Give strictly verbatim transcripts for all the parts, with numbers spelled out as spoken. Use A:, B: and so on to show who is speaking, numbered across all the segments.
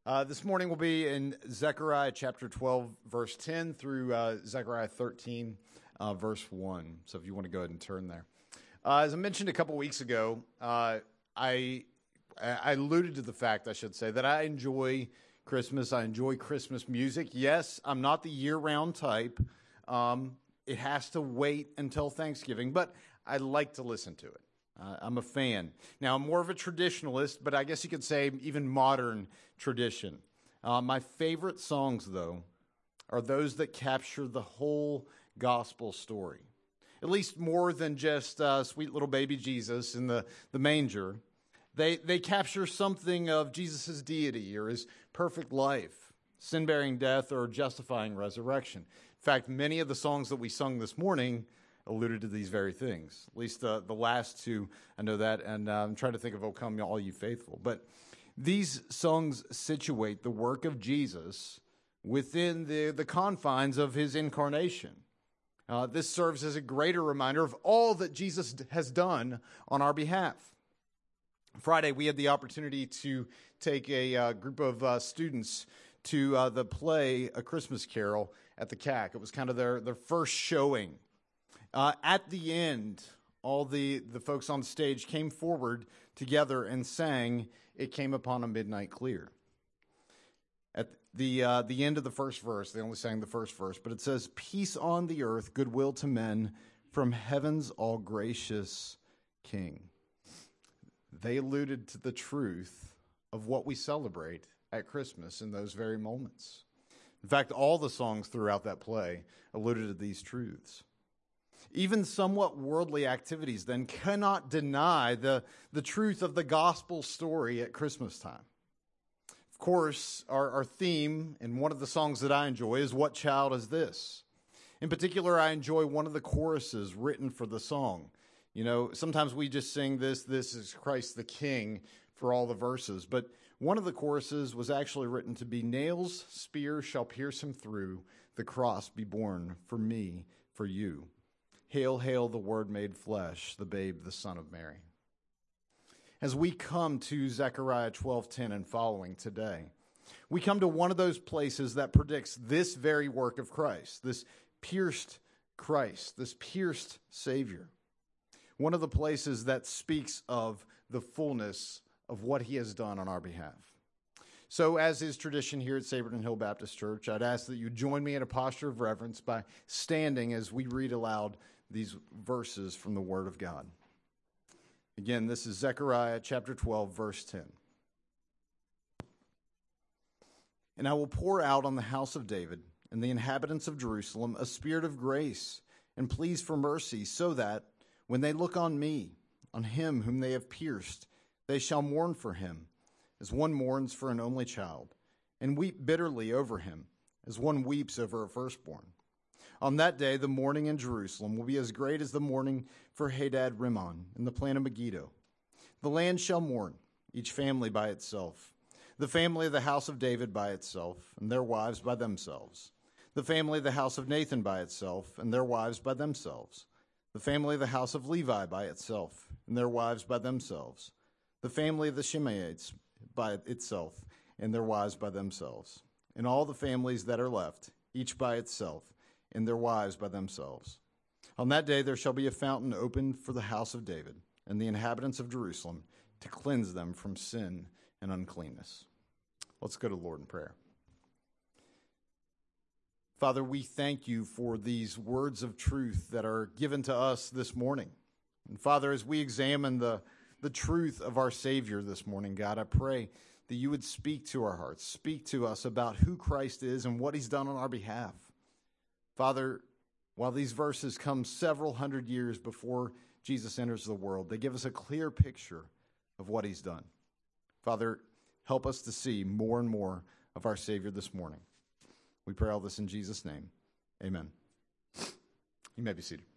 A: Uh, this morning we'll be in Zechariah chapter twelve, verse ten through uh, Zechariah thirteen, uh, verse one. So if you want to go ahead and turn there. Uh, as I mentioned a couple weeks ago, uh, I, I alluded to the fact, I should say, that I enjoy Christmas. I enjoy Christmas music. Yes, I'm not the year-round type. Um, it has to wait until Thanksgiving, but I like to listen to it. Uh, I'm a fan. Now, I'm more of a traditionalist, but I guess you could say even modern tradition. Uh, my favorite songs, though, are those that capture the whole gospel story. At least more than just uh, sweet little baby Jesus in the, the manger. They, they capture something of Jesus' deity or his perfect life, sin-bearing death, or justifying resurrection. In fact, many of the songs that we sung this morning alluded to these very things. At least uh, the last two, I know that, and uh, I'm trying to think of "O Come All You Faithful." But these songs situate the work of Jesus within the, the confines of his incarnation. Uh, this serves as a greater reminder of all that Jesus has done on our behalf. Friday, we had the opportunity to take a uh, group of uh, students to uh, the play A Christmas Carol at the C A C. It was kind of their, their first showing. Uh, at the end, all the, the folks on stage came forward together and sang "It Came Upon a Midnight Clear." At the uh, the end of the first verse, they only sang the first verse, but it says, "Peace on the earth, goodwill to men, from heaven's all-gracious King." They alluded to the truth of what we celebrate at Christmas in those very moments. In fact, all the songs throughout that play alluded to these truths. Even somewhat worldly activities then cannot deny the, the truth of the gospel story at Christmas time. Of course, our, our theme and one of the songs that I enjoy is "What Child Is This?" In particular, I enjoy one of the choruses written for the song. You know, sometimes we just sing this, "This is Christ the King," for all the verses. But one of the choruses was actually written to be, "Nails, spears shall pierce him through, the cross be borne for me, for you. Hail, hail, the Word made flesh, the babe, the Son of Mary." As we come to Zechariah twelve ten and following today, we come to one of those places that predicts this very work of Christ, this pierced Christ, this pierced Savior. One of the places that speaks of the fullness of what he has done on our behalf. So, as is tradition here at Saberton Hill Baptist Church, I'd ask that you join me in a posture of reverence by standing as we read aloud these verses from the Word of God. Again, this is Zechariah chapter twelve, verse ten. "And I will pour out on the house of David and the inhabitants of Jerusalem a spirit of grace and pleas for mercy, so that when they look on me, on him whom they have pierced, they shall mourn for him, as one mourns for an only child, and weep bitterly over him, as one weeps over a firstborn. On that day, the mourning in Jerusalem will be as great as the mourning for Hadad Rimmon in the plain of Megiddo. The land shall mourn, each family by itself, the family of the house of David by itself, and their wives by themselves, the family of the house of Nathan by itself, and their wives by themselves, the family of the house of Levi by itself, and their wives by themselves, the family of the Shimeites by itself, and their wives by themselves, and all the families that are left, each by itself, and their wives by themselves. On that day there shall be a fountain opened for the house of David and the inhabitants of Jerusalem to cleanse them from sin and uncleanness." Let's go to the Lord in prayer. Father, we thank you for these words of truth that are given to us this morning. And Father, as we examine the, the truth of our Savior this morning, God, I pray that you would speak to our hearts, speak to us about who Christ is and what he's done on our behalf. Father, while these verses come several hundred years before Jesus enters the world, they give us a clear picture of what he's done. Father, help us to see more and more of our Savior this morning. We pray all this in Jesus' name. Amen. You may be seated.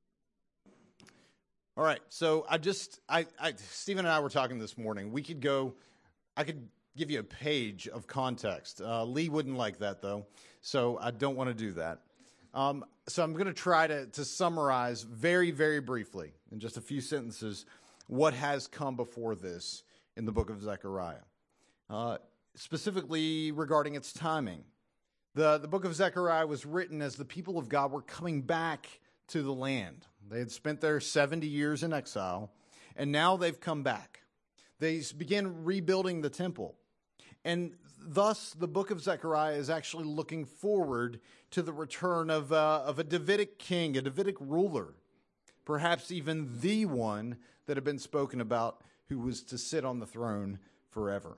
A: All right, so I just, I, I, Stephen and I were talking this morning. We could go, I could give you a page of context. Uh, Lee wouldn't like that, though, so I don't want to do that. Um, so I'm going to try to, to summarize very, very briefly, in just a few sentences, what has come before this in the book of Zechariah. Uh, specifically regarding its timing. The, the book of Zechariah was written as the people of God were coming back to the land. They had spent their seventy years in exile, and now they've come back. They began rebuilding the temple. And thus, the book of Zechariah is actually looking forward to the return of, uh, of a Davidic king, a Davidic ruler, perhaps even the one that had been spoken about who was to sit on the throne forever.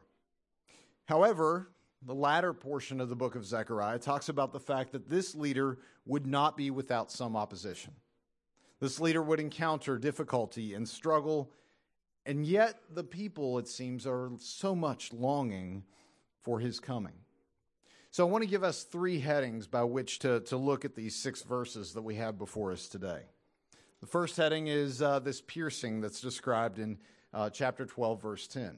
A: However, the latter portion of the book of Zechariah talks about the fact that this leader would not be without some opposition. This leader would encounter difficulty and struggle, and yet the people, it seems, are so much longing for his coming. So I want to give us three headings by which to, to look at these six verses that we have before us today. The first heading is uh, this piercing that's described in uh, chapter twelve, verse ten.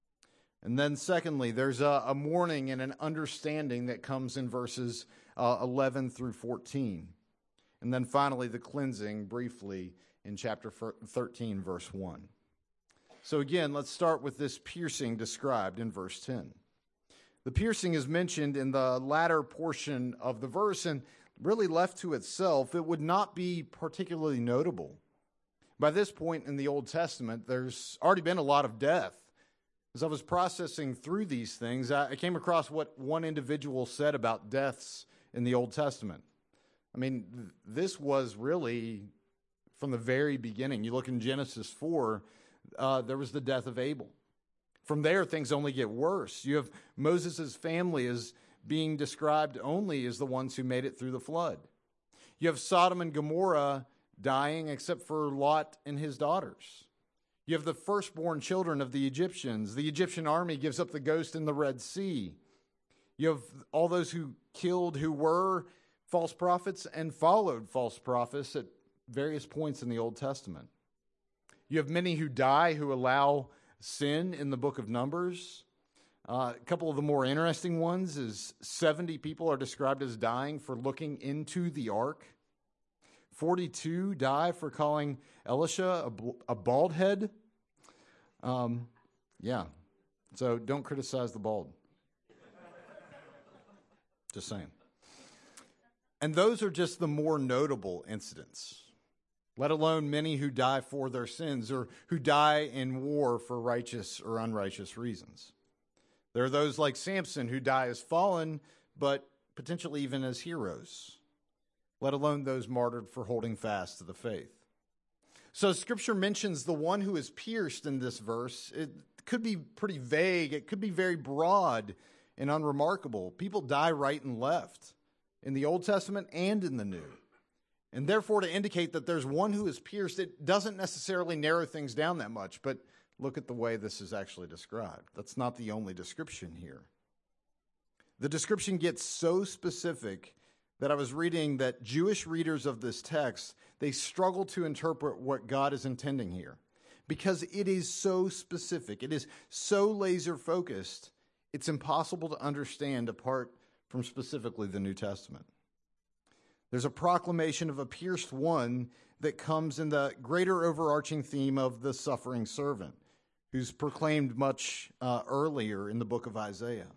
A: And then secondly, there's a, a mourning and an understanding that comes in verses uh, eleven through fourteen. And then finally, the cleansing briefly in chapter thirteen, verse one. So again, let's start with this piercing described in verse ten. The piercing is mentioned in the latter portion of the verse, and really left to itself, it would not be particularly notable. By this point in the Old Testament, there's already been a lot of death. As I was processing through these things, I came across what one individual said about deaths in the Old Testament. I mean, this was really from the very beginning. You look in Genesis four, uh, there was the death of Abel. From there, things only get worse. You have Moses' family as being described only as the ones who made it through the flood. You have Sodom and Gomorrah dying except for Lot and his daughters. You have the firstborn children of the Egyptians. The Egyptian army gives up the ghost in the Red Sea. You have all those who killed who were false prophets and followed false prophets at various points in the Old Testament. You have many who die who allow sin in the book of Numbers. Uh, a couple of the more interesting ones is seventy people are described as dying for looking into the ark. forty-two die for calling Elisha a, a bald head. Um, yeah, so don't criticize the bald. Just saying. And those are just the more notable incidents, let alone many who die for their sins or who die in war for righteous or unrighteous reasons. There are those like Samson who die as fallen, but potentially even as heroes, let alone those martyred for holding fast to the faith. So Scripture mentions the one who is pierced in this verse. It could be pretty vague. It could be very broad and unremarkable. People die right and left in the Old Testament and in the New. And therefore, to indicate that there's one who is pierced, it doesn't necessarily narrow things down that much, but look at the way this is actually described. That's not the only description here. The description gets so specific that I was reading that Jewish readers of this text, they struggle to interpret what God is intending here because it is so specific. It is so laser focused. It's impossible to understand apart from specifically the New Testament. There's a proclamation of a pierced one that comes in the greater overarching theme of the suffering servant, who's proclaimed much uh, earlier in the book of Isaiah.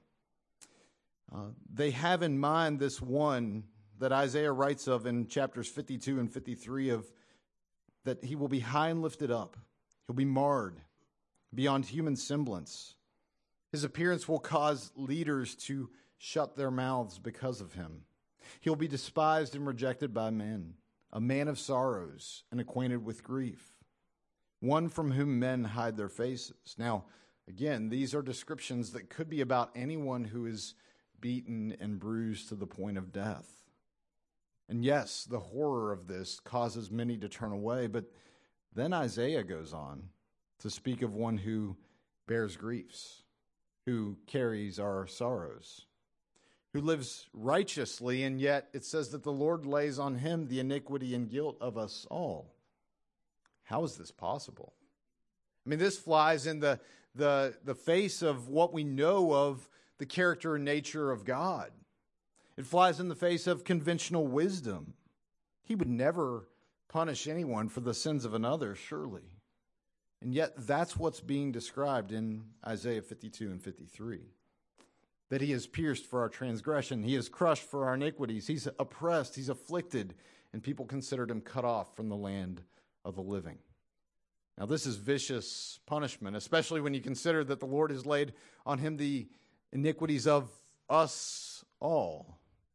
A: Uh, they have in mind this one that Isaiah writes of in chapters fifty-two and fifty-three of that he will be high and lifted up. He'll be marred beyond human semblance. His appearance will cause leaders to shut their mouths because of him. He'll be despised and rejected by men, a man of sorrows and acquainted with grief, one from whom men hide their faces. Now, again, these are descriptions that could be about anyone who is beaten and bruised to the point of death. And yes, the horror of this causes many to turn away, but then Isaiah goes on to speak of one who bears griefs, who carries our sorrows, who lives righteously, and yet it says that the Lord lays on him the iniquity and guilt of us all. How is this possible? I mean, this flies in the, the, the face of what we know of the character and nature of God. It flies in the face of conventional wisdom. He would never punish anyone for the sins of another, surely. And yet that's what's being described in Isaiah fifty-two and fifty-three. that he is pierced for our transgression. He is crushed for our iniquities. He's oppressed. He's afflicted. And people considered him cut off from the land of the living. Now, this is vicious punishment, especially when you consider that the Lord has laid on him the iniquities of us all.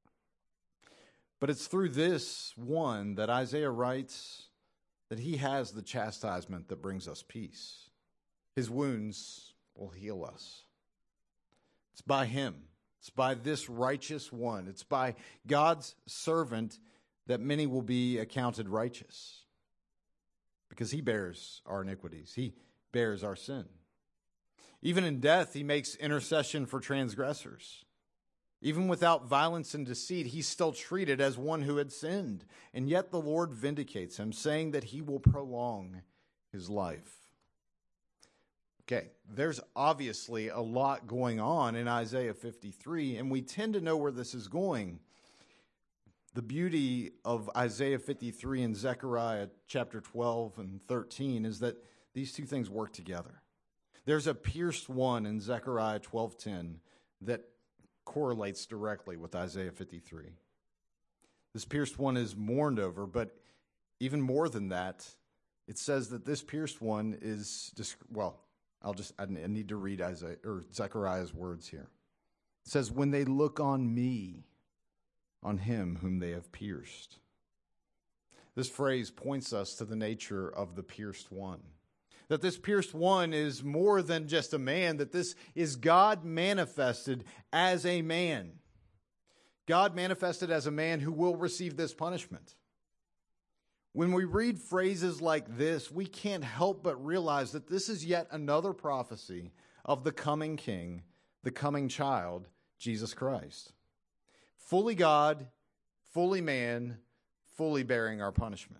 A: But it's through this one that Isaiah writes that he has the chastisement that brings us peace. His wounds will heal us. It's by him. It's by this righteous one. It's by God's servant that many will be accounted righteous. Because he bears our iniquities. He bears our sin. Even in death, he makes intercession for transgressors. Even without violence and deceit, he's still treated as one who had sinned. And yet the Lord vindicates him, saying that he will prolong his life. Okay, there's obviously a lot going on in Isaiah fifty-three, and we tend to know where this is going. The beauty of Isaiah fifty-three and Zechariah chapter twelve and thirteen is that these two things work together. There's a pierced one in Zechariah twelve ten that correlates directly with Isaiah fifty-three. This pierced one is mourned over, but even more than that, it says that this pierced one is, well, I'll just, I need to read Isaiah or Zechariah's words here. It says, when they look on me, on him whom they have pierced. This phrase points us to the nature of the pierced one. That this pierced one is more than just a man, that this is God manifested as a man. God manifested as a man who will receive this punishment. When we read phrases like this, we can't help but realize that this is yet another prophecy of the coming king, the coming child, Jesus Christ. Fully God, fully man, fully bearing our punishment.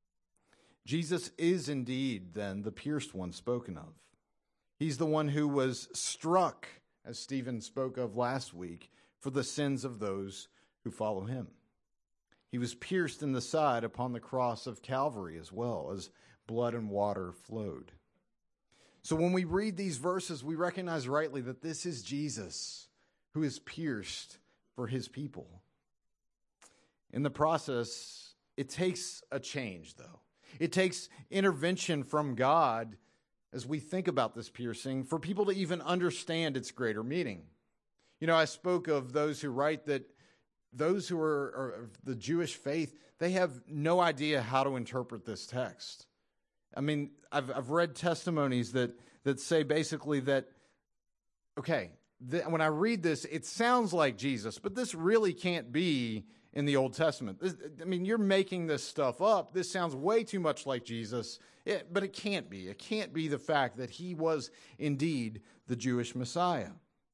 A: Jesus is indeed, then, the pierced one spoken of. He's the one who was struck, as Stephen spoke of last week, for the sins of those who follow him. He was pierced in the side upon the cross of Calvary as well, as blood and water flowed. So when we read these verses, we recognize rightly that this is Jesus who is pierced for his people. In the process, it takes a change, though. It takes intervention from God as we think about this piercing for people to even understand its greater meaning. You know, I spoke of those who write that those who are, are of the Jewish faith, they have no idea how to interpret this text. I mean, I've I've read testimonies that that say basically that, okay, th- when I read this, it sounds like Jesus, but this really can't be in the Old Testament. This, I mean, you're making this stuff up. This sounds way too much like Jesus, it, but it can't be. It can't be the fact that he was indeed the Jewish Messiah.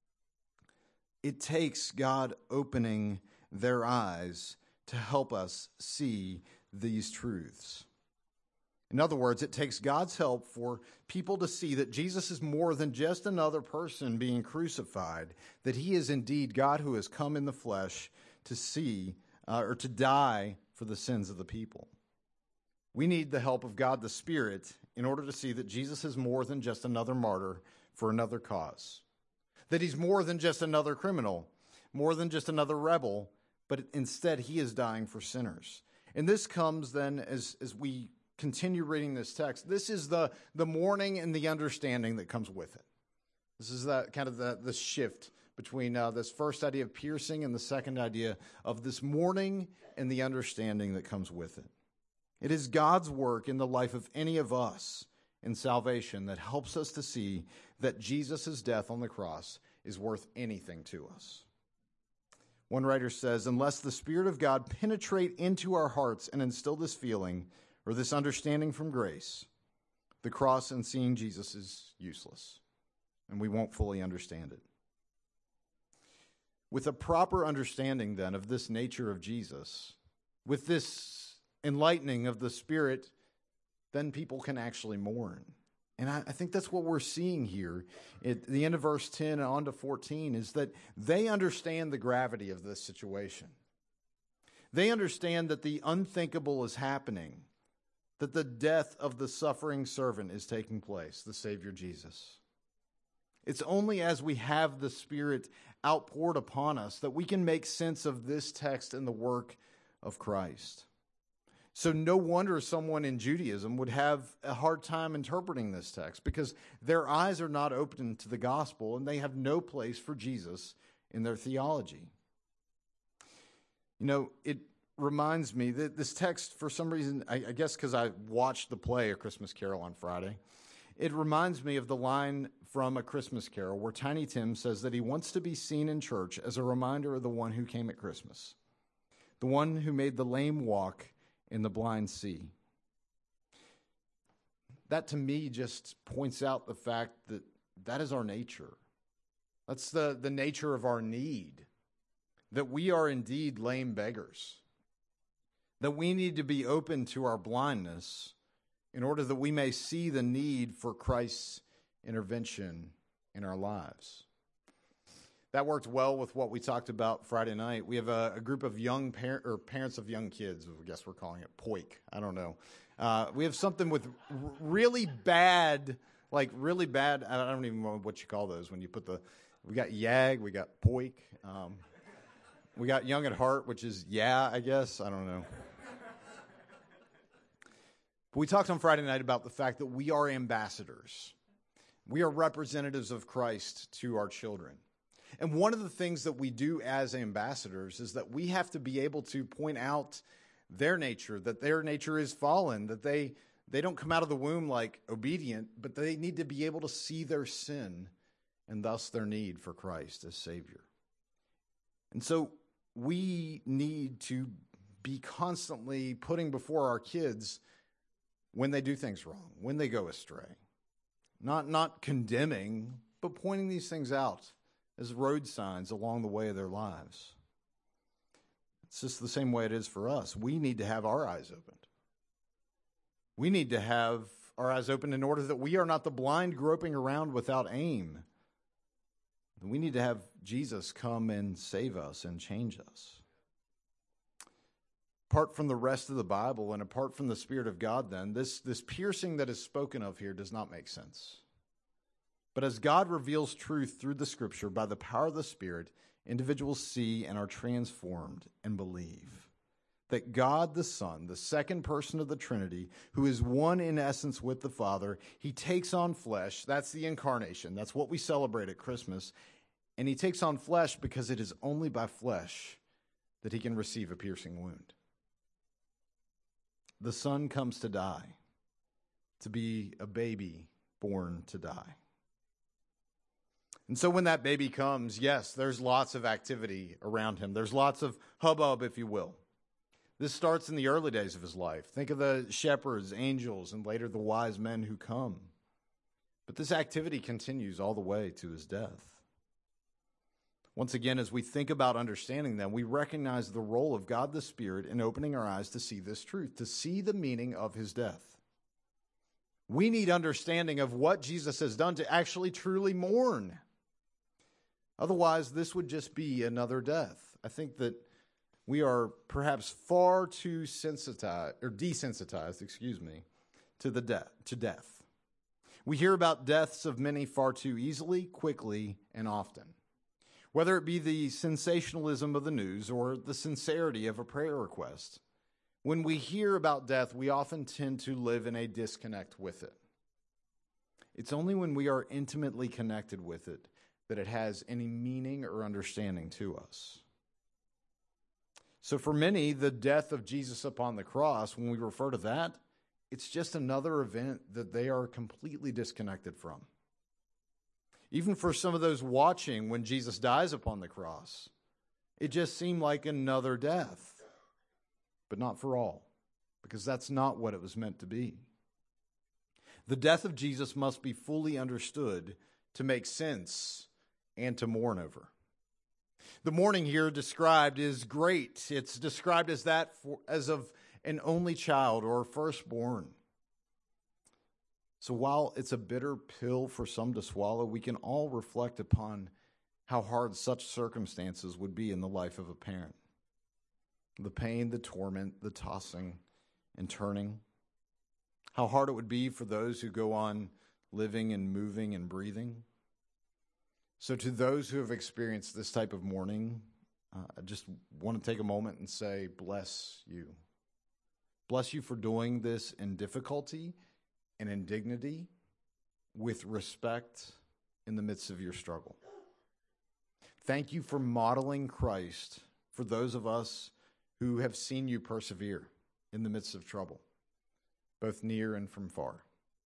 A: It takes God opening their eyes to help us see these truths. In other words, it takes God's help for people to see that Jesus is more than just another person being crucified, that he is indeed God who has come in the flesh to see uh, or to die for the sins of the people. We need the help of God the Spirit in order to see that Jesus is more than just another martyr for another cause, that he's more than just another criminal, more than just another rebel, but instead he is dying for sinners. And this comes then as, as we continue reading this text. This is the, the mourning and the understanding that comes with it. This is that kind of the, the shift between uh, this first idea of piercing and the second idea of this mourning and the understanding that comes with it. It is God's work in the life of any of us in salvation that helps us to see that Jesus' death on the cross is worth anything to us. One writer says, unless the Spirit of God penetrate into our hearts and instill this feeling or this understanding from grace, the cross and seeing Jesus is useless, and we won't fully understand it. With a proper understanding, then, of this nature of Jesus, with this enlightening of the Spirit, then people can actually mourn. And I, I think that's what we're seeing here at the end of verse ten and on to fourteen, is that they understand the gravity of this situation. They understand that the unthinkable is happening, that the death of the suffering servant is taking place, the Savior Jesus. It's only as we have the Spirit outpoured upon us that we can make sense of this text and the work of Christ. So no wonder someone in Judaism would have a hard time interpreting this text, because their eyes are not open to the gospel and they have no place for Jesus in their theology. You know, it reminds me that this text, for some reason, I, I guess because I watched the play A Christmas Carol on Friday, it reminds me of the line from A Christmas Carol where Tiny Tim says that he wants to be seen in church as a reminder of the one who came at Christmas, the one who made the lame walk and the blind see. That to me just points out the fact that that is our nature. That's the, the nature of our need, that we are indeed lame beggars, that we need to be open to our blindness in order that we may see the need for Christ's intervention in our lives. That worked well with what we talked about Friday night. We have a, a group of young par- or parents of young kids. I guess we're calling it P O I C. I don't know. Uh, we have something with r- really bad, like really bad. I don't even know what you call those when you put the. We got Y A G. We got P O I C. Um, we got Young at Heart, which is yeah, I guess. I don't know. But we talked on Friday night about the fact that we are ambassadors. We are representatives of Christ to our children. And one of the things that we do as ambassadors is that we have to be able to point out their nature, that their nature is fallen, that they, they don't come out of the womb like obedient, but they need to be able to see their sin and thus their need for Christ as Savior. And so we need to be constantly putting before our kids when they do things wrong, when they go astray. Not, not condemning, but pointing these things out as road signs along the way of their lives. It's just the same way it is for us. We need to have our eyes opened. We need to have our eyes opened in order that we are not the blind groping around without aim. We need to have Jesus come and save us and change us. Apart from the rest of the Bible and apart from the Spirit of God, then, this, this piercing that is spoken of here does not make sense. But as God reveals truth through the Scripture by the power of the Spirit, individuals see and are transformed and believe that God the Son, the second person of the Trinity, who is one in essence with the Father, he takes on flesh. That's the incarnation. That's what we celebrate at Christmas. And he takes on flesh because it is only by flesh that he can receive a piercing wound. The Son comes to die, to be a baby born to die. And so when that baby comes, yes, there's lots of activity around him. There's lots of hubbub, if you will. This starts in the early days of his life. Think of the shepherds, angels, and later the wise men who come. But this activity continues all the way to his death. Once again, as we think about understanding them, we recognize the role of God the Spirit in opening our eyes to see this truth, to see the meaning of his death. We need understanding of what Jesus has done to actually truly mourn. Otherwise, this would just be another death. I think that we are perhaps far too sensitized or desensitized, excuse me, to the death, to death. We hear about deaths of many far too easily, quickly, and often. Whether it be the sensationalism of the news or the sincerity of a prayer request, when we hear about death, we often tend to live in a disconnect with it. It's only when we are intimately connected with it that it has any meaning or understanding to us. So for many, the death of Jesus upon the cross, when we refer to that, it's just another event that they are completely disconnected from. Even for some of those watching when Jesus dies upon the cross, it just seemed like another death. But not for all, because that's not what it was meant to be. The death of Jesus must be fully understood to make sense and to mourn over. The mourning here described is great. It's described as that for, as of an only child or firstborn. So while it's a bitter pill for some to swallow, we can all reflect upon how hard such circumstances would be in the life of a parent. The pain, the torment, the tossing and turning. How hard it would be for those who go on living and moving and breathing. So to those who have experienced this type of mourning, uh, I just want to take a moment and say, bless you. Bless you for doing this in difficulty and in dignity, with respect in the midst of your struggle. Thank you for modeling Christ for those of us who have seen you persevere in the midst of trouble, both near and from far.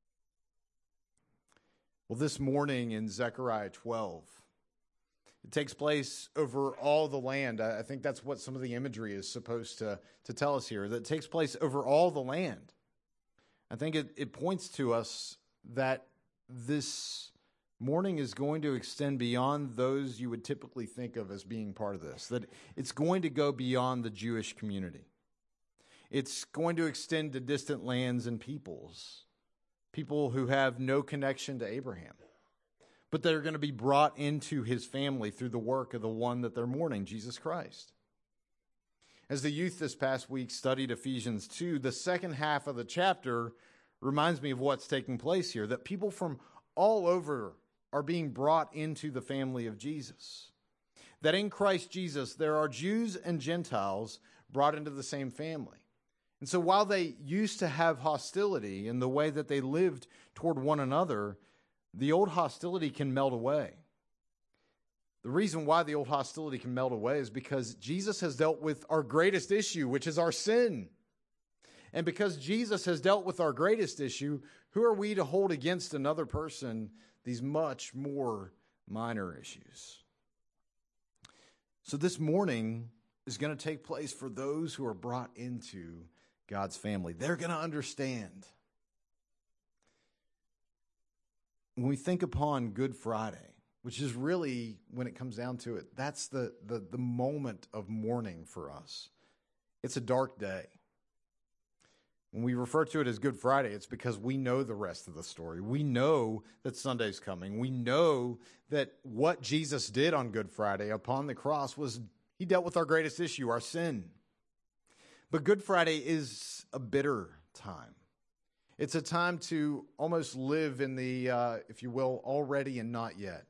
A: Well, this morning in Zechariah twelve, it takes place over all the land. I think that's what some of the imagery is supposed to, to tell us here, that it takes place over all the land. I think it, it points to us that this mourning is going to extend beyond those you would typically think of as being part of this, that it's going to go beyond the Jewish community. It's going to extend to distant lands and peoples, people who have no connection to Abraham, but that are going to be brought into his family through the work of the one that they're mourning, Jesus Christ. As the youth this past week studied Ephesians two, the second half of the chapter reminds me of what's taking place here, that people from all over are being brought into the family of Jesus. That in Christ Jesus, there are Jews and Gentiles brought into the same family. And so while they used to have hostility in the way that they lived toward one another, the old hostility can melt away. The reason why the old hostility can melt away is because Jesus has dealt with our greatest issue, which is our sin. And because Jesus has dealt with our greatest issue, who are we to hold against another person these much more minor issues? So this morning is going to take place for those who are brought into God's family. They're going to understand. When we think upon Good Friday, which is really, when it comes down to it, that's the, the, the moment of mourning for us. It's a dark day. When we refer to it as Good Friday, it's because we know the rest of the story. We know that Sunday's coming. We know that what Jesus did on Good Friday upon the cross was he dealt with our greatest issue, our sin. But Good Friday is a bitter time. It's a time to almost live in the, uh, if you will, already and not yet.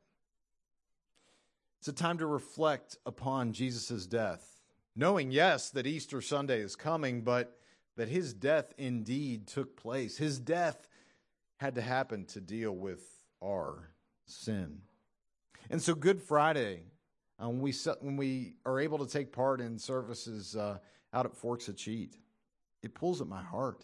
A: It's a time to reflect upon Jesus' death, knowing, yes, that Easter Sunday is coming, but that his death indeed took place. His death had to happen to deal with our sin. And so Good Friday, uh, when, we, when we are able to take part in services uh, out at Forks of Cheat, it pulls at my heart.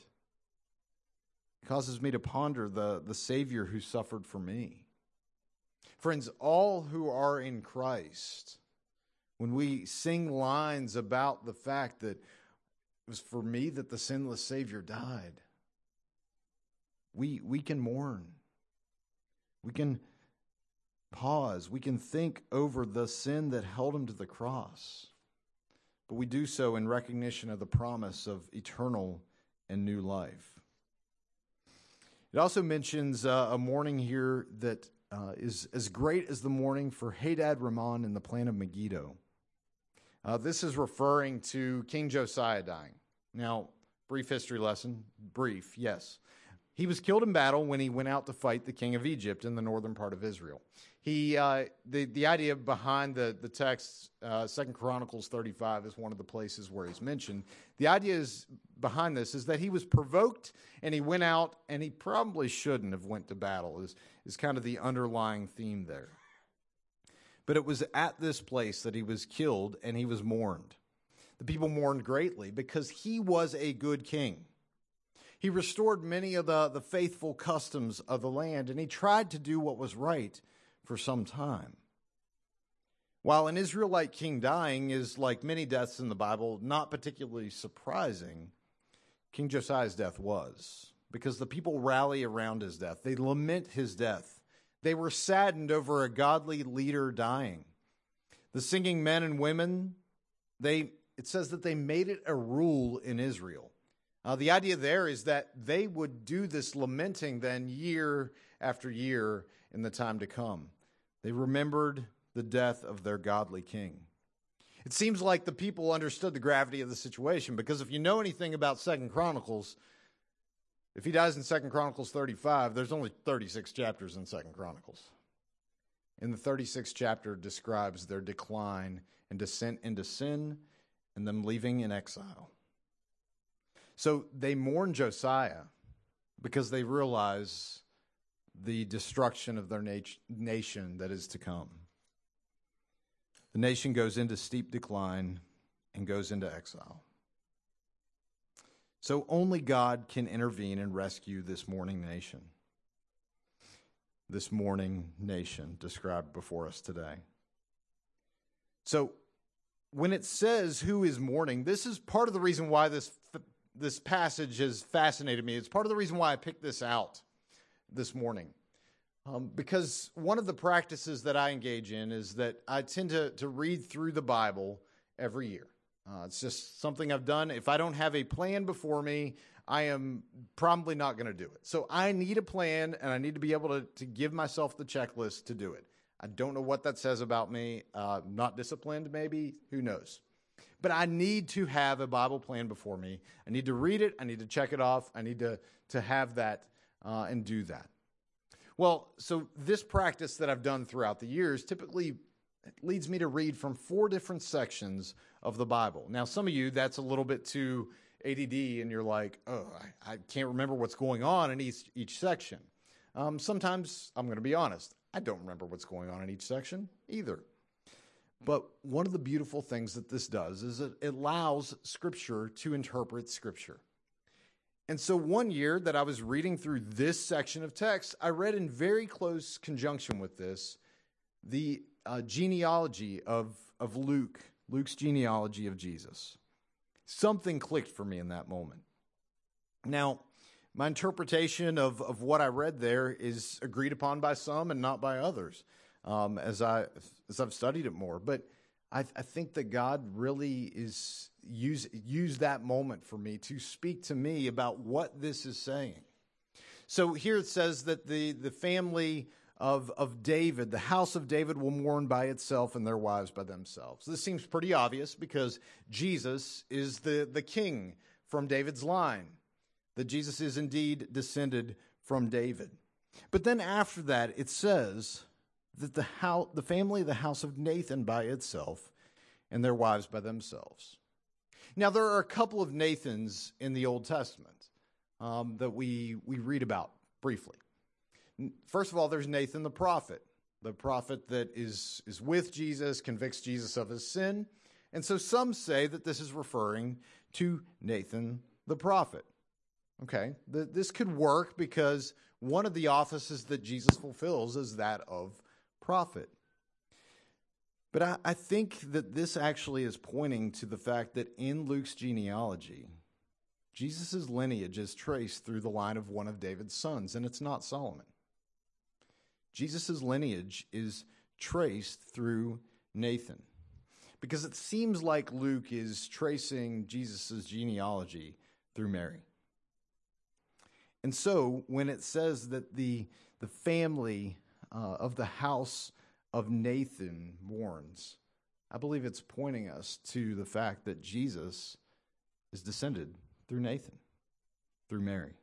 A: It causes me to ponder the, the Savior who suffered for me. Friends, all who are in Christ, when we sing lines about the fact that it was for me that the sinless Savior died, we, we can mourn. We can pause. We can think over the sin that held him to the cross. But we do so in recognition of the promise of eternal and new life. It also mentions uh, a mourning here that uh, is as great as the mourning for Hadad Ramon in the plan of Megiddo. Uh, this is referring to King Josiah dying. Now, brief history lesson. Brief, yes. He was killed in battle when he went out to fight the king of Egypt in the northern part of Israel. He, uh, the, the idea behind the, the text, uh, Second Chronicles thirty-five is one of the places where he's mentioned. The idea is behind this is that he was provoked and he went out, and he probably shouldn't have went to battle, is, is kind of the underlying theme there. But it was at this place that he was killed and he was mourned. The people mourned greatly because he was a good king. He restored many of the, the faithful customs of the land, and he tried to do what was right for some time. While an Israelite king dying is, like many deaths in the Bible, not particularly surprising, King Josiah's death was, because the people rally around his death. They lament his death. They were saddened over a godly leader dying. The singing men and women, they it says that they made it a rule in Israel. Uh, the idea there is that they would do this lamenting then year after year in the time to come. They remembered the death of their godly king. It seems like the people understood the gravity of the situation, because if you know anything about Second Chronicles, if he dies in Second Chronicles thirty-five, there's only thirty-six chapters in Second Chronicles. in the thirty-sixth chapter describes their decline and descent into sin and them leaving in exile. So they mourn Josiah because they realize the destruction of their nat- nation that is to come. The nation goes into steep decline and goes into exile. So only God can intervene and rescue this mourning nation. This mourning nation described before us today. So when it says who is mourning, this is part of the reason why this this passage has fascinated me. It's part of the reason why I picked this out this morning. Um, because one of the practices that I engage in is that I tend to, to read through the Bible every year. Uh, it's just something I've done. If I don't have a plan before me, I am probably not going to do it. So I need a plan, and I need to be able to, to give myself the checklist to do it. I don't know what that says about me. Uh, not disciplined, maybe. Who knows? But I need to have a Bible plan before me. I need to read it. I need to check it off. I need to, to have that uh, and do that. Well, so this practice that I've done throughout the years typically leads me to read from four different sections of the Bible. Now, some of you, that's a little bit too A D D, and you're like, oh, I, I can't remember what's going on in each, each section. Um, sometimes, I'm going to be honest, I don't remember what's going on in each section either. But one of the beautiful things that this does is it allows Scripture to interpret Scripture. And so one year that I was reading through this section of text, I read in very close conjunction with this, the uh, genealogy of, of Luke, Luke's genealogy of Jesus. Something clicked for me in that moment. Now, my interpretation of, of what I read there is agreed upon by some and not by others, um, as, I, as I've studied it more. But I, I think that God really is use use that moment for me to speak to me about what this is saying. So here it says that the, the family of, of David, the house of David, will mourn by itself and their wives by themselves. This seems pretty obvious because Jesus is the, the king from David's line, that Jesus is indeed descended from David. But then after that, it says that the house, the family of the house of Nathan by itself and their wives by themselves. Now, there are a couple of Nathans in the Old Testament um, that we, we read about briefly. First of all, there's Nathan the prophet, the prophet that is, is with Jesus, convicts Jesus of his sin. And so some say that this is referring to Nathan the prophet. Okay, the, this could work because one of the offices that Jesus fulfills is that of prophet. But I, I think that this actually is pointing to the fact that in Luke's genealogy, Jesus' lineage is traced through the line of one of David's sons, and it's not Solomon. Jesus' lineage is traced through Nathan, because it seems like Luke is tracing Jesus' genealogy through Mary. And so when it says that the, the family uh, of the house of Nathan mourns, I believe it's pointing us to the fact that Jesus is descended through Nathan, through Mary.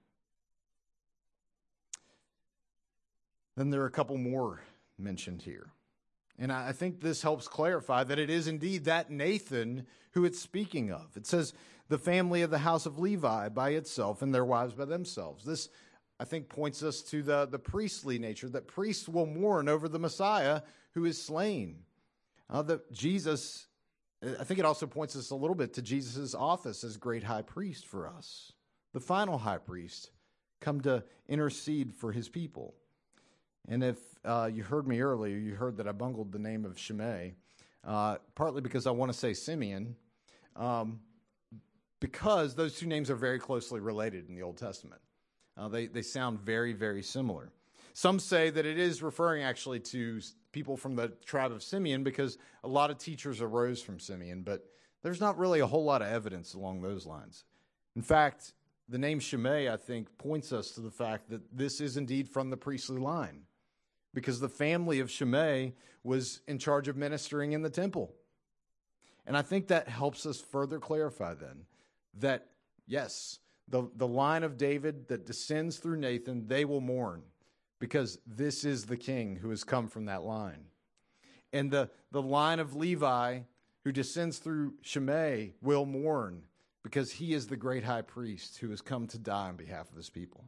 A: Then there are a couple more mentioned here. And I think this helps clarify that it is indeed that Nathan who it's speaking of. It says the family of the house of Levi by itself and their wives by themselves. This, I think, points us to the, the priestly nature, that priests will mourn over the Messiah who is slain. Uh, that Jesus, I think it also points us a little bit to Jesus' office as great high priest for us. The final high priest come to intercede for his people. And if uh, you heard me earlier, you heard that I bungled the name of Shimei, uh, partly because I want to say Simeon, um, because those two names are very closely related in the Old Testament. Uh, they, they sound very, very similar. Some say that it is referring actually to people from the tribe of Simeon because a lot of teachers arose from Simeon, but there's not really a whole lot of evidence along those lines. In fact, the name Shimei, I think, points us to the fact that this is indeed from the priestly line, because the family of Shimei was in charge of ministering in the temple. And I think that helps us further clarify then that, yes, the, the line of David that descends through Nathan, they will mourn. because this is the king who has come from that line. And the, the line of Levi, who descends through Shimei, will mourn because he is the great high priest who has come to die on behalf of his people.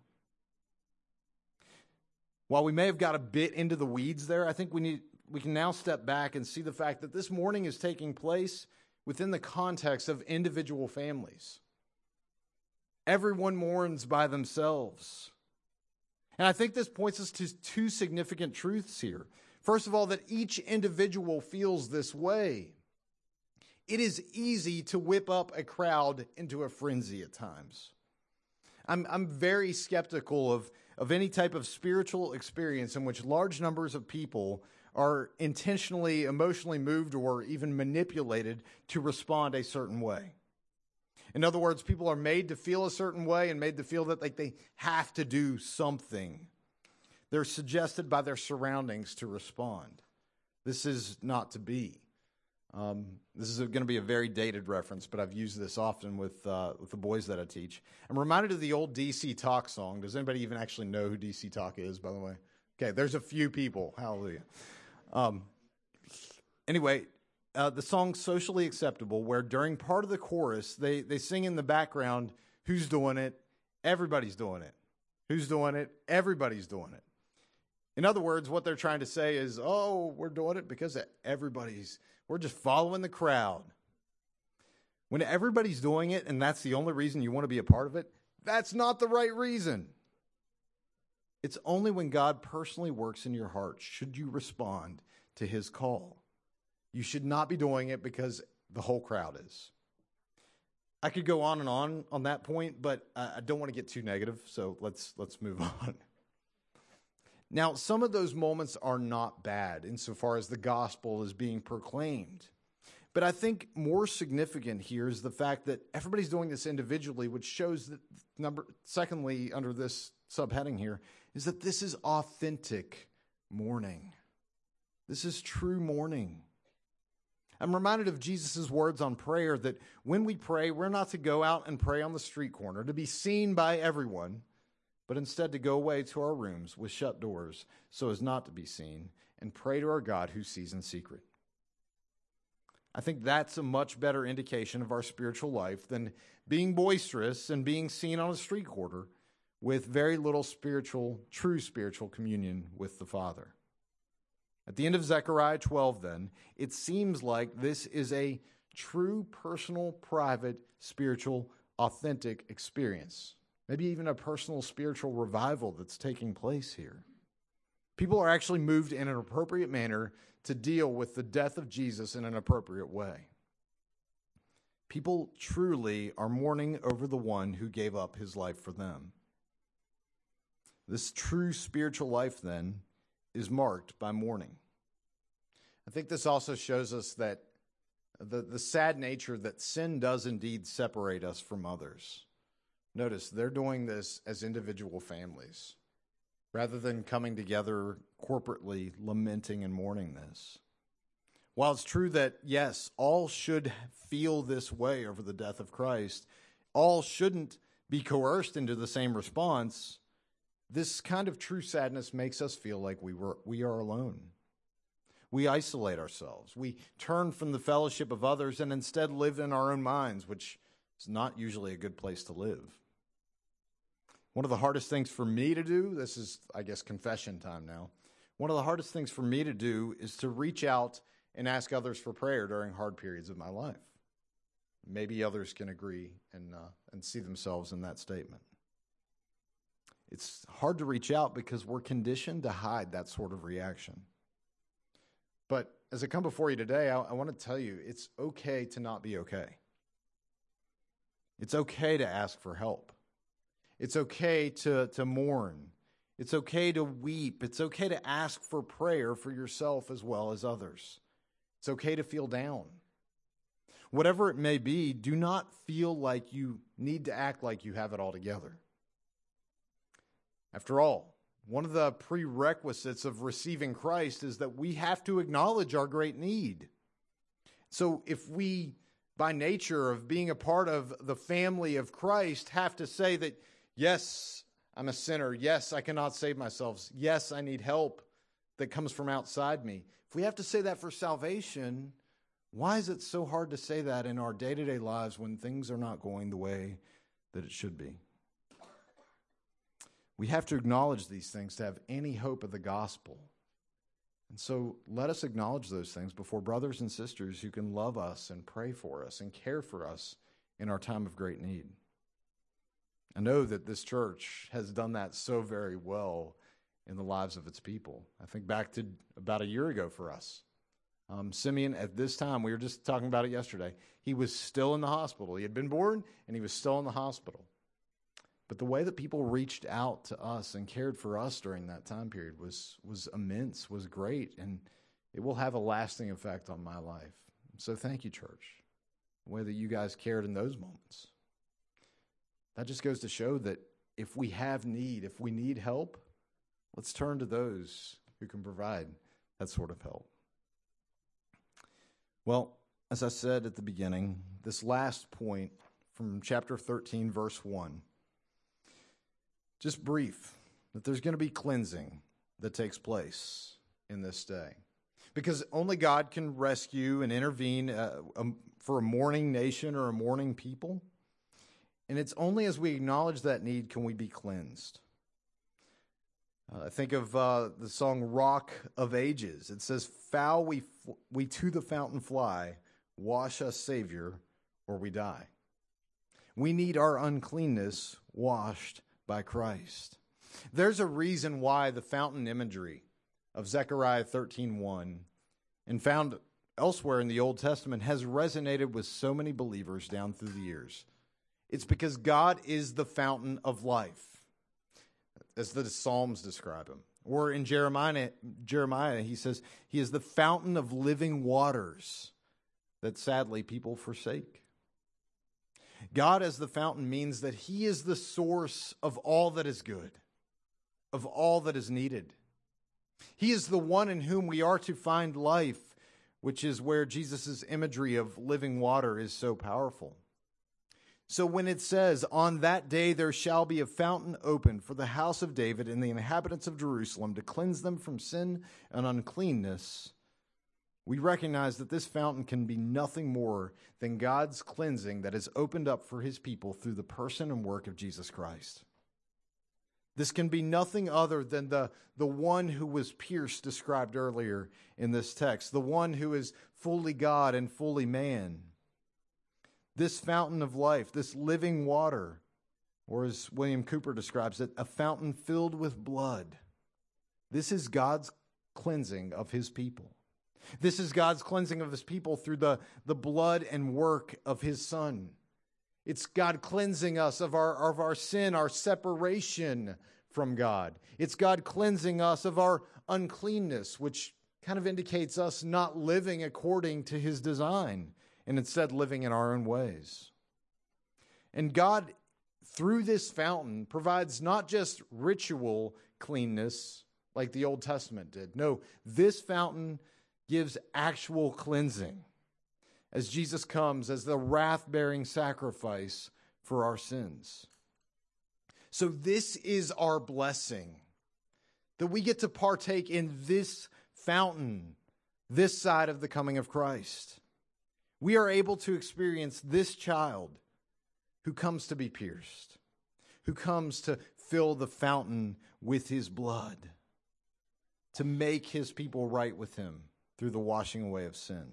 A: While we may have got a bit into the weeds there, I think we need we can now step back and see the fact that this mourning is taking place within the context of individual families. Everyone mourns by themselves. And I think this points us to two significant truths here. First of all, that each individual feels this way. It is easy to whip up a crowd into a frenzy at times. I'm, I'm very skeptical of, of any type of spiritual experience in which large numbers of people are intentionally, emotionally moved or even manipulated to respond a certain way. In other words, people are made to feel a certain way and made to feel that like they have to do something. They're suggested by their surroundings to respond. This is not to be. Um, this is going to be a very dated reference, but I've used this often with uh, with the boys that I teach. I'm reminded of the old D C Talk song. Does anybody even actually know who D C Talk is, by the way? Okay, there's a few people. Hallelujah. Um, anyway, uh, the song Socially Acceptable, where during part of the chorus, they, they sing in the background, who's doing it? Everybody's doing it. Who's doing it? Everybody's doing it. In other words, what they're trying to say is, oh, we're doing it because everybody's, we're just following the crowd. When everybody's doing it and that's the only reason you want to be a part of it, that's not the right reason. It's only when God personally works in your heart should you respond to his call. You should not be doing it because the whole crowd is. I could go on and on on that point, but I don't want to get too negative, so let's let's move on. Now, some of those moments are not bad insofar as the gospel is being proclaimed. But I think more significant here is the fact that everybody's doing this individually, which shows that, number, secondly, under this subheading here, is that this is authentic mourning. This is true mourning. I'm reminded of Jesus' words on prayer that when we pray, we're not to go out and pray on the street corner to be seen by everyone, but instead to go away to our rooms with shut doors so as not to be seen and pray to our God who sees in secret. I think that's a much better indication of our spiritual life than being boisterous and being seen on a street corner with very little spiritual, true spiritual communion with the Father. At the end of Zechariah twelve, then, it seems like this is a true, personal, private, spiritual, authentic experience. Maybe even a personal spiritual revival that's taking place here. People are actually moved in an appropriate manner to deal with the death of Jesus in an appropriate way. People truly are mourning over the one who gave up his life for them. This true spiritual life, then, is marked by mourning. I think this also shows us that the, the sad nature that sin does indeed separate us from others. Notice, they're doing this as individual families, rather than coming together corporately, lamenting and mourning this. While it's true that, yes, all should feel this way over the death of Christ, all shouldn't be coerced into the same response, this kind of true sadness makes us feel like we were we are alone. We isolate ourselves. We turn from the fellowship of others and instead live in our own minds, which is not usually a good place to live. One of the hardest things for me to do, this is, I guess, confession time now. One of the hardest things for me to do is to reach out and ask others for prayer during hard periods of my life. Maybe others can agree and uh, and see themselves in that statement. It's hard to reach out because we're conditioned to hide that sort of reaction. But as I come before you today, I, I want to tell you it's okay to not be okay. It's okay to ask for help. It's okay to, to mourn. It's okay to weep. It's okay to ask for prayer for yourself as well as others. It's okay to feel down. Whatever it may be, do not feel like you need to act like you have it all together. After all, one of the prerequisites of receiving Christ is that we have to acknowledge our great need. So if we, by nature of being a part of the family of Christ, have to say that, yes, I'm a sinner. Yes, I cannot save myself. Yes, I need help that comes from outside me. If we have to say that for salvation, why is it so hard to say that in our day-to-day lives when things are not going the way that it should be? We have to acknowledge these things to have any hope of the gospel. And so let us acknowledge those things before brothers and sisters who can love us and pray for us and care for us in our time of great need. I know that this church has done that so very well in the lives of its people. I think back to about a year ago for us. Um, Simeon, at this time, we were just talking about it yesterday, he was still in the hospital. He had been born, and he was still in the hospital. But the way that people reached out to us and cared for us during that time period was, was immense, was great, and it will have a lasting effect on my life. So thank you, church, the way that you guys cared in those moments. That just goes to show that if we have need, if we need help, let's turn to those who can provide that sort of help. Well, as I said at the beginning, this last point from chapter thirteen, verse one, just brief, that there's going to be cleansing that takes place in this day. Because only God can rescue and intervene uh, um, for a mourning nation or a mourning people. And it's only as we acknowledge that need can we be cleansed. Uh, I think of uh, the song Rock of Ages. It says, "Foul we, f- we to the fountain fly, wash us, Savior, or we die." We need our uncleanness washed by Christ. There's a reason why the fountain imagery of Zechariah thirteen one and found elsewhere in the Old Testament has resonated with so many believers down through the years. It's because God is the fountain of life, as the Psalms describe him. Or in Jeremiah, Jeremiah, he says, he is the fountain of living waters that sadly people forsake. God as the fountain means that he is the source of all that is good, of all that is needed. He is the one in whom we are to find life, which is where Jesus' imagery of living water is so powerful. So when it says, "On that day there shall be a fountain opened for the house of David and the inhabitants of Jerusalem to cleanse them from sin and uncleanness," we recognize that this fountain can be nothing more than God's cleansing that is opened up for his people through the person and work of Jesus Christ. This can be nothing other than the, the one who was pierced, described earlier in this text, the one who is fully God and fully man. This fountain of life, this living water, or as William Cooper describes it, a fountain filled with blood. This is God's cleansing of his people. This is God's cleansing of his people through the, the blood and work of his Son. It's God cleansing us of our, of our sin, our separation from God. It's God cleansing us of our uncleanness, which kind of indicates us not living according to his design and instead living in our own ways. And God, through this fountain, provides not just ritual cleanness like the Old Testament did. No, this fountain gives actual cleansing as Jesus comes as the wrath-bearing sacrifice for our sins. So this is our blessing, that we get to partake in this fountain, this side of the coming of Christ. We are able to experience this child who comes to be pierced, who comes to fill the fountain with his blood, to make his people right with him through the washing away of sin.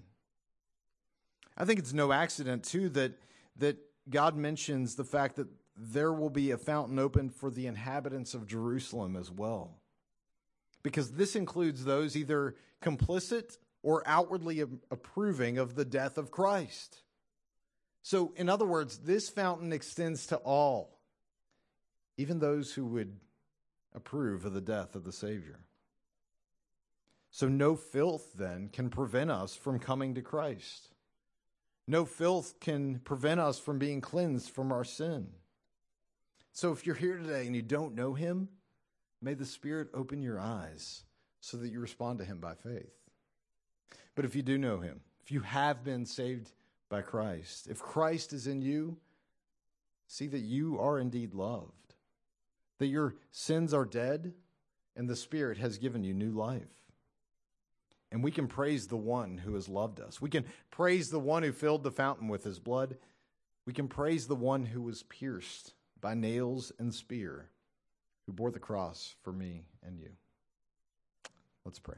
A: I think it's no accident, too, that, that God mentions the fact that there will be a fountain opened for the inhabitants of Jerusalem as well. Because this includes those either complicit or outwardly approving of the death of Christ. So, in other words, this fountain extends to all, even those who would approve of the death of the Savior. So no filth, then, can prevent us from coming to Christ. No filth can prevent us from being cleansed from our sin. So if you're here today and you don't know him, may the Spirit open your eyes so that you respond to him by faith. But if you do know him, if you have been saved by Christ, if Christ is in you, see that you are indeed loved, that your sins are dead and the Spirit has given you new life. And we can praise the one who has loved us. We can praise the one who filled the fountain with his blood. We can praise the one who was pierced by nails and spear, who bore the cross for me and you. Let's pray.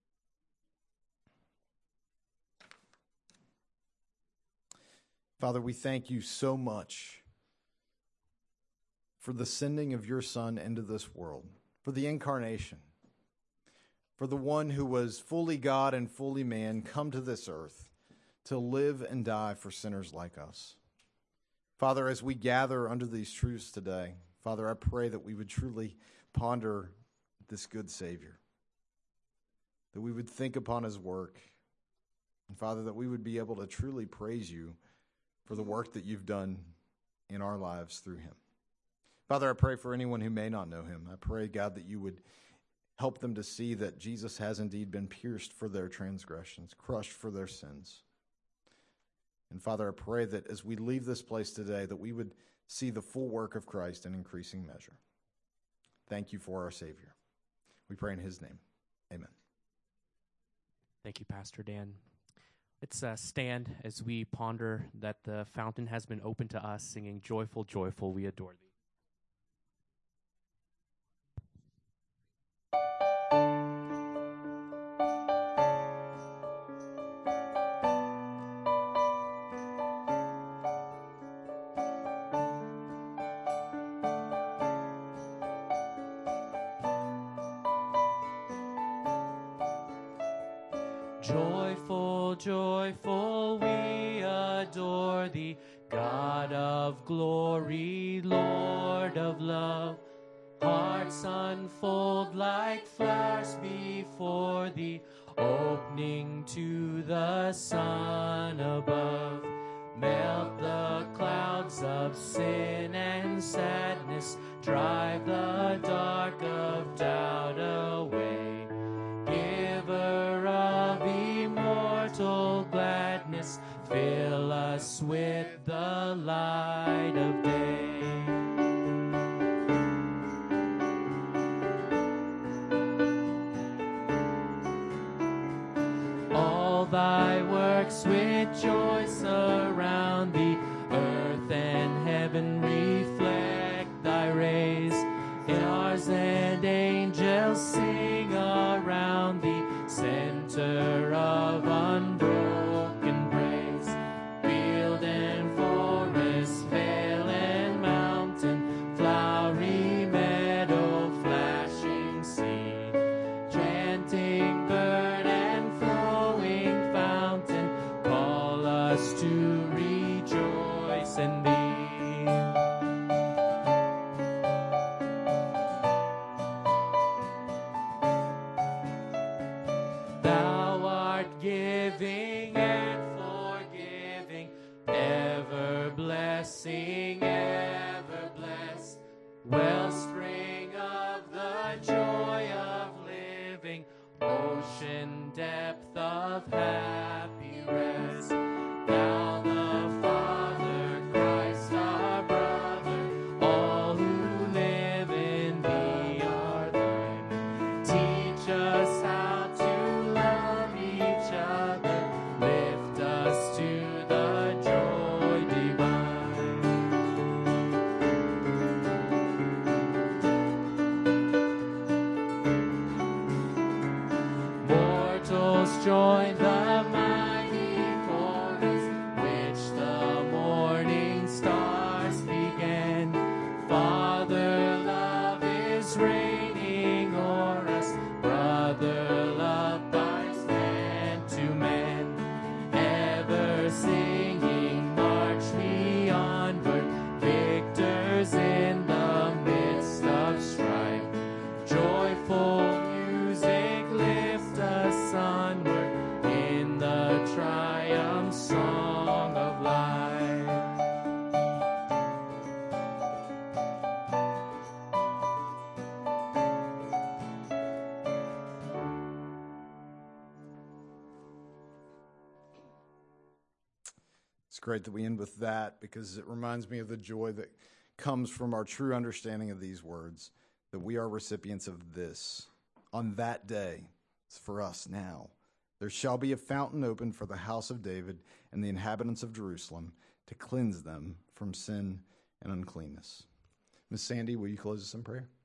A: Father, we thank you so much for the sending of your Son into this world, for the incarnation, for the one who was fully God and fully man come to this earth to live and die for sinners like us. Father, as we gather under these truths today, Father, I pray that we would truly ponder this good Savior, that we would think upon his work, and Father, that we would be able to truly praise you for the work that you've done in our lives through him. Father, I pray for anyone who may not know him. I pray, God, that you would help them to see that Jesus has indeed been pierced for their transgressions, crushed for their sins. And Father, I pray that as we leave this place today, that we would see the full work of Christ in increasing measure. Thank you for our Savior. We pray in his name. Amen.
B: Thank you, Pastor Dan. Let's uh, stand as we ponder that the fountain has been opened to us, singing, "Joyful, joyful, we adore thee." Joyful, joyful, we adore thee, God of glory, Lord of love. Hearts unfold like flowers before thee, opening to the sun above. Melt the clouds of sin and sadness, drive the dark of doubt away. Giver of immortal gladness, fill us with the light of day. All thy works with joy surround thee, earth and heaven reflect thy rays. Stars and angels sing around thee, center of unbroken praise. Field and forest, vale and mountain, flowery meadow, flashing sea, chanting bird and flowing fountain, call us to rejoice in thee. Thou art giving and forgiving, ever blessing, ever blessed, wellspring of the joy of living, ocean depth of happy rest. Thou the Father, Christ our brother, all who live in thee are thine. Teach us how to love each other, lift us to the joy divine. Mortals join the mighty chorus, which the morning stars began. Father love is reigning o'er us, brother love binds man to man. Ever singing, march me onward, victors in the midst of strife. Joyful music lift us onward in the triumph song of life.
A: It's great that we end with that because it reminds me of the joy that comes from our true understanding of these words, that we are recipients of this. On that day, it's for us now, there shall be a fountain opened for the house of David and the inhabitants of Jerusalem to cleanse them from sin and uncleanness. Miss Sandy, will you close us in prayer?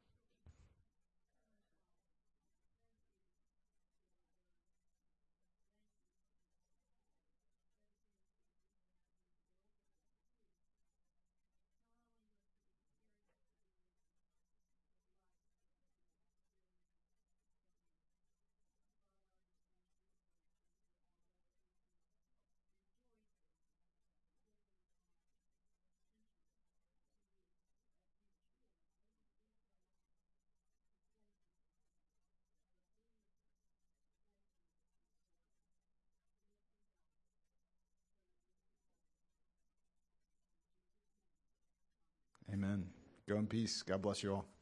A: Amen. Go in peace. God bless you all.